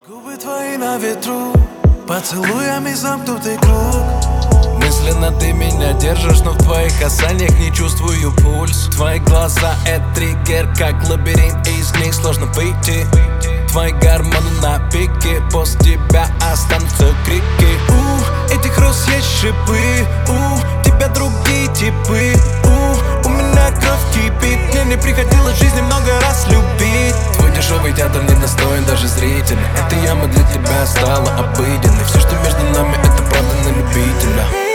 Губы твои на ветру, поцелуями замкнутый круг. Мысленно ты меня держишь, но в твоих касаниях не чувствую пульс. Твои глаза — это триггер, как лабиринт, из них сложно выйти. Твои гормоны на пике, после тебя останутся крики. Этих роз есть шипы, тебя другие типы. У меня кровь кипит, мне не приходилось в жизни много раз любить. Твой дешевый театр не достоин даже зрителя. Эта яма для тебя стала обыденной. Все, что между нами, это правда на любителя.